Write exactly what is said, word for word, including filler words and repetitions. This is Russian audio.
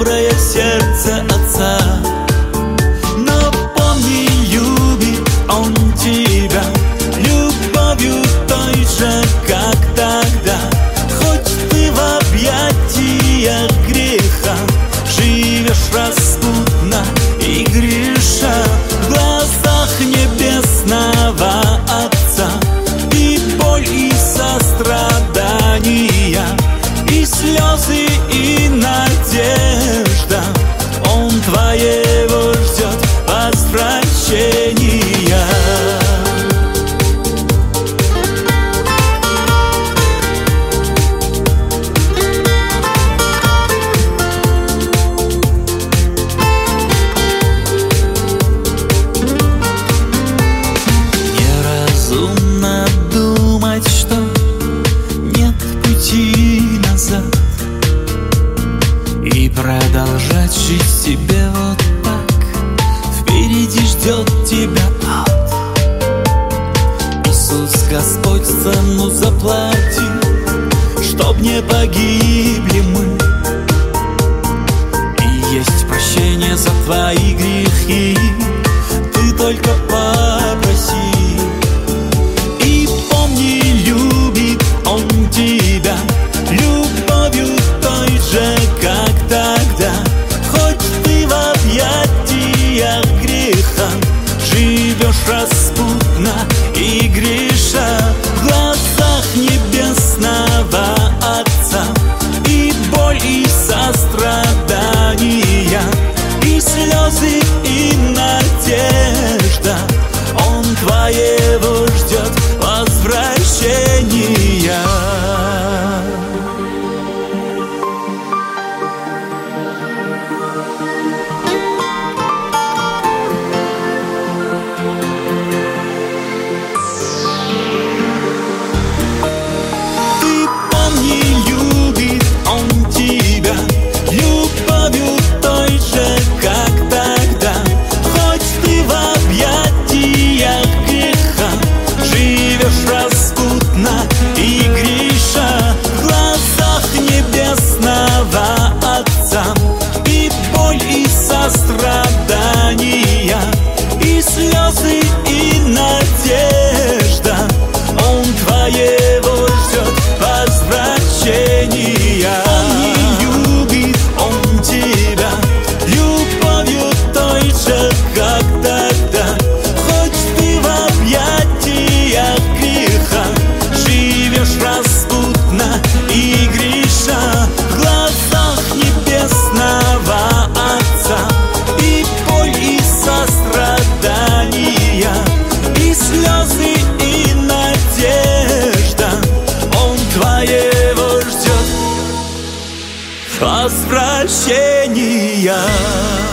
доброе сердце отца. Но помни, любит он тебя любовью той же, как тогда. Хоть ты в объятиях греха живешь распутно и греша, в глазах небесного Отца и боль, и сострадания, и слезы, и надежда. Он твоего ждет возвращения. Неразумно думать, что нет пути назад, и продолжать жить себе вот так. Впереди ждет тебя ад. Иисус Господь цену заплатил, чтоб не погибли мы. И есть прощение за твои грехи, ты только попроси. И помни, любит он тебя любовью той же, как тогда. Хоть ты в объятиях греха живешь распутно и греша, в глазах небесного Отца и боль, и сострадания, и слезы, и надежда. Он твоего ждет возвращения. Страдания, и слезы, и надежда. Он твоего ждет возвращения. Он не любит он тебя любовью той же, как тогда. Хоть ты в объятиях греха живешь распутно и греша, в глазах небесного Отца и боль, и сострадания, и слезы, и надежда. Он твоего ждет возвращения.